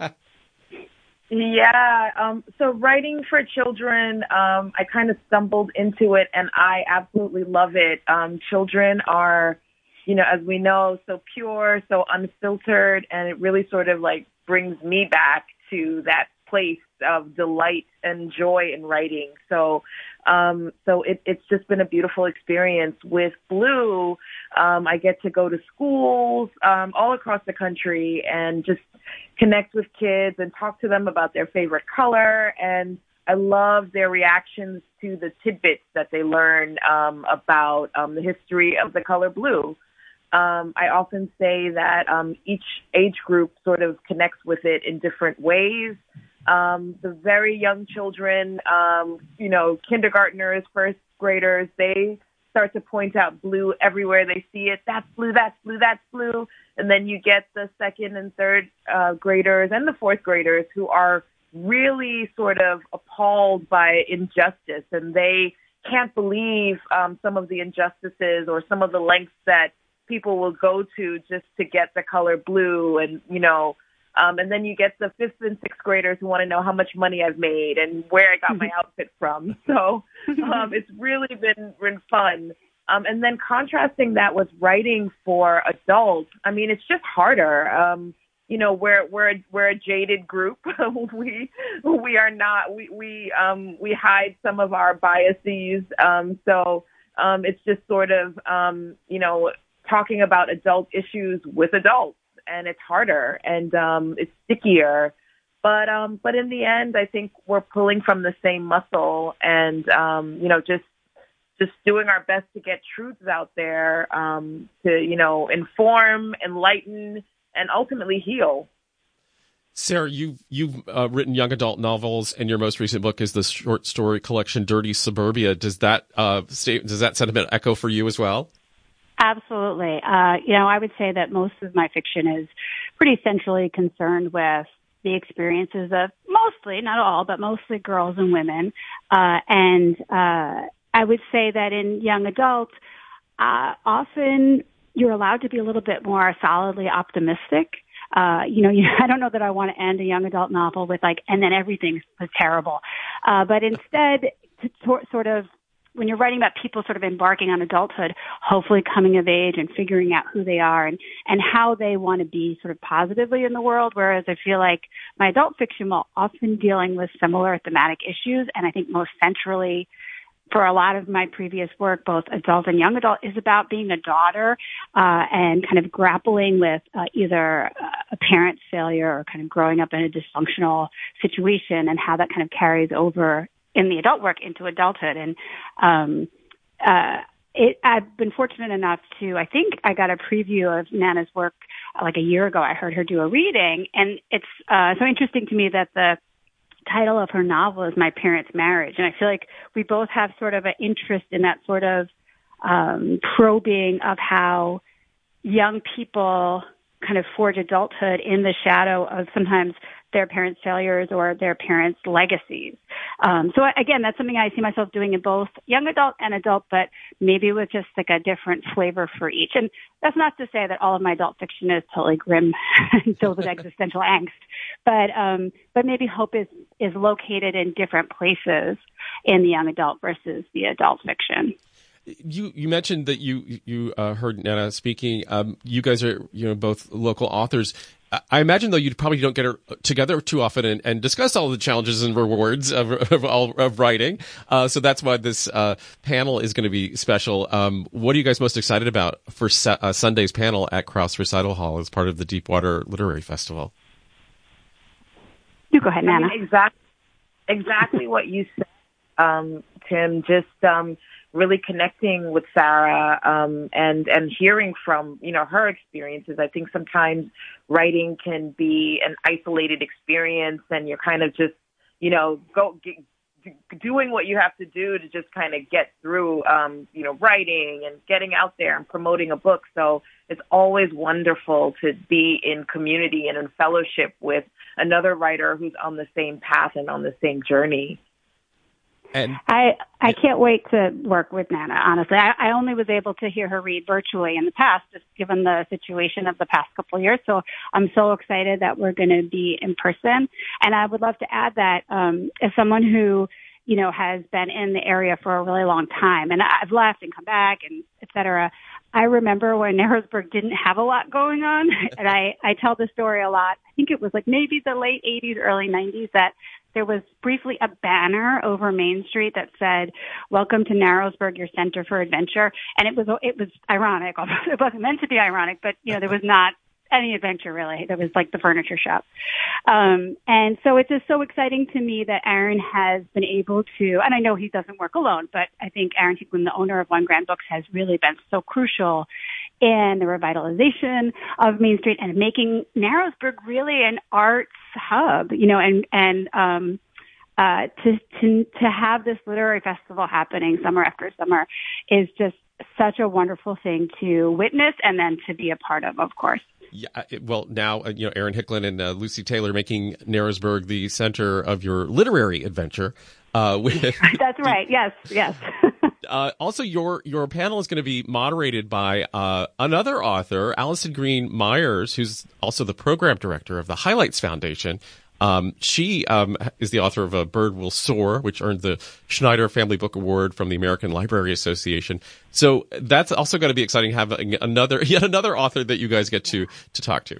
Yeah. Um, so writing for children, um, I kind of stumbled into it, and I absolutely love it. Um, children are, you know, as we know, so pure, so unfiltered, and it really sort of like brings me back to that place of delight and joy in writing. So, um, so it, it's just been a beautiful experience. With Blue, um, I get to go to schools um, all across the country and just connect with kids and talk to them about their favorite color. And I love their reactions to the tidbits that they learn um, about um, the history of the color blue. Um, I often say that um, each age group sort of connects with it in different ways. Um, the very young children, um, you know, kindergartners, first graders, they start to point out blue everywhere they see it. That's blue, that's blue, that's blue. And then you get the second and third uh, graders and the fourth graders who are really sort of appalled by injustice, and they can't believe um, some of the injustices or some of the lengths that people will go to just to get the color blue. And, you know, um, and then you get the fifth and sixth graders who want to know how much money I've made and where I got my outfit from. So um, it's really been, been fun. Um, and then contrasting that with writing for adults, I mean, it's just harder. Um, you know, we're we're we're a jaded group. we we are not. We we um we hide some of our biases. Um, so um, it's just sort of um, you know, talking about adult issues with adults, and it's harder and um, it's stickier. But um, but in the end, I think we're pulling from the same muscle, and um, you know, just just doing our best to get truths out there, um, to, you know, inform, enlighten, and ultimately heal. Sarah, you've, you've uh, written young adult novels, and your most recent book is the short story collection Dirty Suburbia. Does that uh, state, does that sentiment echo for you as well? Absolutely. Uh, you know, I would say that most of my fiction is pretty centrally concerned with the experiences of mostly, not all, but mostly girls and women. Uh, and uh, I would say that in young adult, uh, often you're allowed to be a little bit more solidly optimistic. Uh, you know, you, I don't know that I want to end a young adult novel with like, and then everything was terrible. Uh, but instead, to, to, sort of, when you're writing about people sort of embarking on adulthood, hopefully coming of age and figuring out who they are and, and how they want to be sort of positively in the world. Whereas I feel like my adult fiction, while often dealing with similar thematic issues, and I think most centrally for a lot of my previous work, both adult and young adult, is about being a daughter uh, and kind of grappling with uh, either a parent's failure or kind of growing up in a dysfunctional situation and how that kind of carries over in the adult work into adulthood. And um, uh, it, I've been fortunate enough to, I think I got a preview of Nana's work uh, like a year ago. I heard her do a reading, and it's uh, so interesting to me that the title of her novel is My Parents' Marriage. And I feel like we both have sort of an interest in that sort of um, probing of how young people kind of forge adulthood in the shadow of sometimes their parents' failures or their parents' legacies. Um, so again, that's something I see myself doing in both young adult and adult, but maybe with just like a different flavor for each. And that's not to say that all of my adult fiction is totally grim and filled with existential angst, but um, but maybe hope is is located in different places in the young adult versus the adult fiction. You you mentioned that you you uh, heard Nana speaking. Um, you guys are you know both local authors. I imagine though you probably don't get her together too often and, and discuss all the challenges and rewards of of, of writing. Uh, so that's why this uh, panel is going to be special. Um, what are you guys most excited about for sa- uh, Sunday's panel at Krause Recital Hall as part of the Deepwater Literary Festival? You go ahead, Nana. I mean, exactly, exactly what you said, um, Tim. Just um, really connecting with Sarah um, and and hearing from you know her experiences. I think sometimes writing can be an isolated experience, and you're kind of just you know go get, doing what you have to do to just kind of get through um, you know writing and getting out there and promoting a book. So it's always wonderful to be in community and in fellowship with another writer who's on the same path and on the same journey. And I I can't wait to work with Nana, honestly. I, I only was able to hear her read virtually in the past, just given the situation of the past couple of years. So I'm so excited that we're going to be in person. And I would love to add that um, as someone who, you know, has been in the area for a really long time, and I've left and come back and et cetera, I remember when Narrowsburg didn't have a lot going on. And I, I tell the story a lot. I think it was like maybe the late eighties, early nineties that there was briefly a banner over Main Street that said, "Welcome to Narrowsburg, your center for adventure." And it was, it was ironic. It wasn't meant to be ironic, but you know, there was not any adventure really. There was like the furniture shop. Um, and so it's just so exciting to me that Aaron has been able to, and I know he doesn't work alone, but I think Aaron Hicklin, the owner of One Grand Books, has really been so crucial in the revitalization of Main Street and making Narrowsburg really an arts hub, you know, and, and, um, uh, to, to, to have this literary festival happening summer after summer is just such a wonderful thing to witness and then to be a part of, of course. Yeah, well, now, uh, you know, Aaron Hicklin and uh, Lucy Taylor making Narrowsburg the center of your literary adventure. Uh, with, That's right. Yes, yes. uh, also, your your panel is going to be moderated by uh, another author, Allison Green Myers, who's also the program director of the Highlights Foundation. Um, she um, is the author of A Bird Will Soar, which earned the Schneider Family Book Award from the American Library Association. So that's also going to be exciting, having another yet another author that you guys get to to talk to.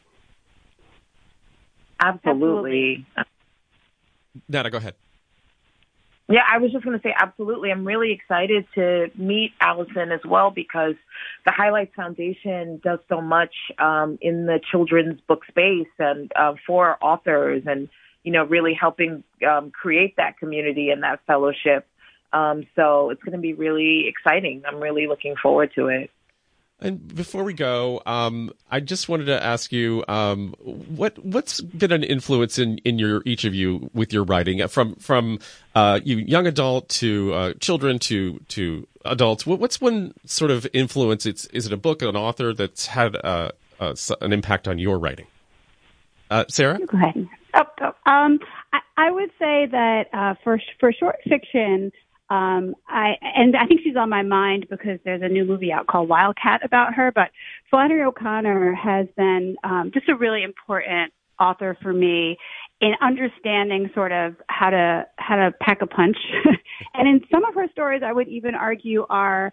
Absolutely. Nana, go ahead. Yeah, I was just going to say absolutely. I'm really excited to meet Allison as well because the Highlights Foundation does so much um, in the children's book space and uh, for authors and, you know, really helping um, create that community and that fellowship. Um, so it's going to be really exciting. I'm really looking forward to it. And before we go, um, I just wanted to ask you, um, what what's been an influence in, in your each of you with your writing, from from uh, you young adult to uh, children to to adults? What, what's one sort of influence? It's is it a book, an author that's had uh, uh, an impact on your writing? Uh, Sarah, go ahead. Oh, oh, um, I, I would say that uh, for for short fiction. Um, I, and I think she's on my mind because there's a new movie out called Wildcat about her, but Flannery O'Connor has been, um, just a really important author for me in understanding sort of how to, how to pack a punch. And in some of her stories, I would even argue are,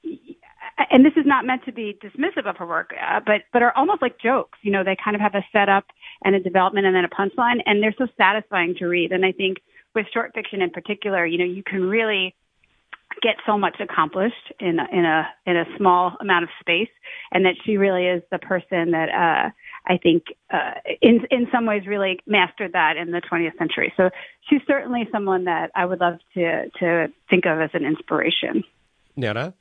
and this is not meant to be dismissive of her work, uh, but, but are almost like jokes. You know, they kind of have a setup and a development and then a punchline, and they're so satisfying to read. And I think with short fiction in particular, you know, you can really get so much accomplished in a, in a in a small amount of space, and that she really is the person that uh, I think uh, in in some ways really mastered that in the twentieth century. So she's certainly someone that I would love to to think of as an inspiration. Nana?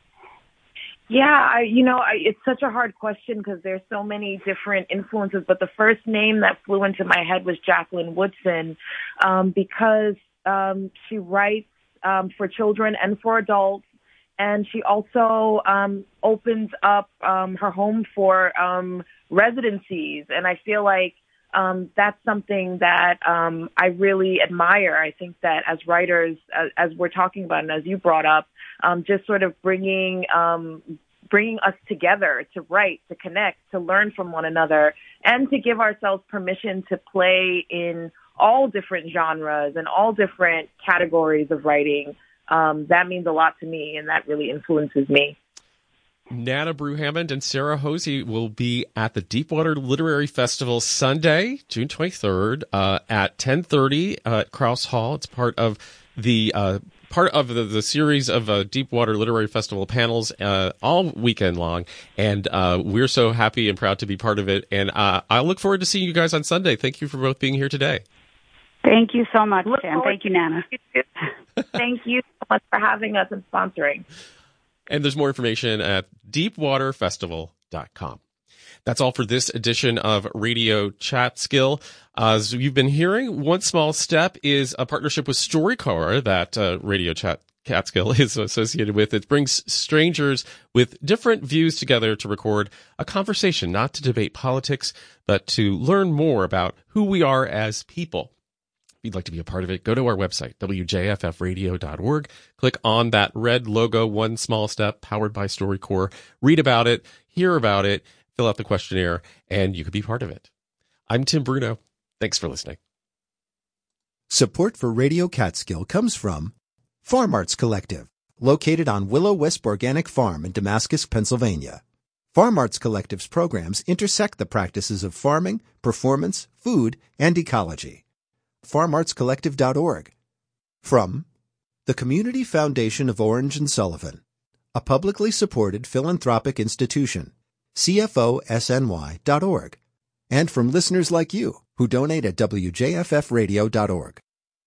Yeah, I, you know, I, it's such a hard question because there's so many different influences, but the first name that flew into my head was Jacqueline Woodson, um, because um, she writes um, for children and for adults, and she also um, opens up um, her home for um, residencies, and I feel like um, that's something that um, I really admire. I think that as writers, as, as we're talking about and as you brought up, um, just sort of bringing um, bringing us together to write, to connect, to learn from one another, and to give ourselves permission to play in all different genres and all different categories of writing. Um, that means a lot to me, and that really influences me. Nana Brew Hammond and Sarah Hosey will be at the Deepwater Literary Festival Sunday, June twenty-third, uh, at ten thirty uh, at Krause Hall. It's part of the uh, part of the, the series of uh, Deepwater Literary Festival panels uh, all weekend long, and uh, we're so happy and proud to be part of it. And uh, I look forward to seeing you guys on Sunday. Thank you for both being here today. Thank you so much, Tim. Thank you, Nana. Thank you so much for having us and sponsoring. And there's more information at deepwater festival dot com. That's all for this edition of Radio Chatskill. Uh, as you've been hearing, One Small Step is a partnership with StoryCorps that uh, Radio Chat Catskill is associated with. It brings strangers with different views together to record a conversation, not to debate politics, but to learn more about who we are as people. If you'd like to be a part of it, go to our website, w j f f radio dot org. Click on that red logo, One Small Step, powered by StoryCorps. Read about it, hear about it, fill out the questionnaire, and you could be part of it. I'm Tim Bruno. Thanks for listening. Support for Radio Catskill comes from Farm Arts Collective, located on Willow Wisp Organic Farm in Damascus, Pennsylvania. Farm Arts Collective's programs intersect the practices of farming, performance, food, and ecology. farm arts collective dot org. From the Community Foundation of Orange and Sullivan, a publicly supported philanthropic institution, c f o s n y dot org. And from listeners like you who donate at w j f f radio dot org.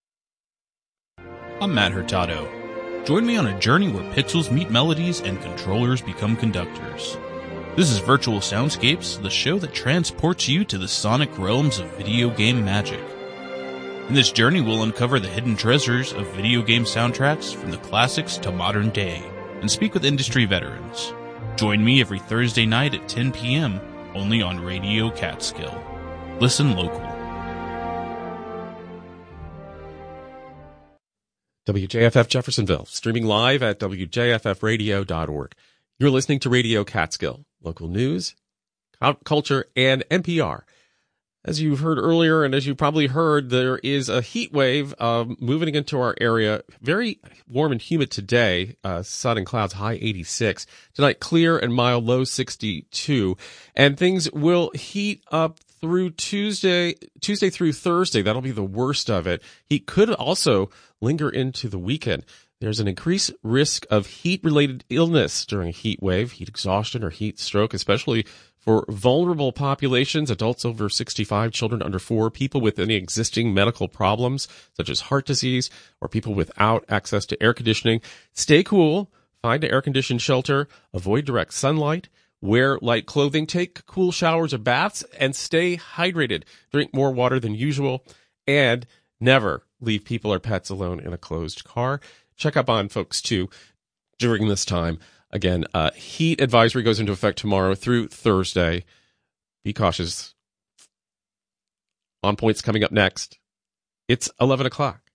I'm Matt Hurtado. Join me on a journey where pixels meet melodies and controllers become conductors. This is Virtual Soundscapes, the show that transports you to the sonic realms of video game magic. In this journey, we'll uncover the hidden treasures of video game soundtracks from the classics to modern day and speak with industry veterans. Join me every Thursday night at ten p.m. only on Radio Catskill. Listen local. W J F F Jeffersonville, streaming live at w j f f radio dot org. You're listening to Radio Catskill, local news, culture, and N P R. As you've heard earlier, and as you probably heard, there is a heat wave um, moving into our area. Very warm and humid today. Uh, sun and clouds, high eighty-six. Tonight, clear and mild, low sixty-two. And things will heat up through Tuesday, Tuesday through Thursday. That'll be the worst of it. Heat could also linger into the weekend. There's an increased risk of heat-related illness during a heat wave, heat exhaustion or heat stroke, especially For vulnerable populations, adults over sixty-five, children under four, people with any existing medical problems, such as heart disease, or people without access to air conditioning, stay cool, find an air-conditioned shelter, avoid direct sunlight, wear light clothing, take cool showers or baths, and stay hydrated. Drink more water than usual, and never leave people or pets alone in a closed car. Check up on folks, too, during this time. Again, uh, heat advisory goes into effect tomorrow through Thursday. Be cautious. On Point's coming up next. It's eleven o'clock.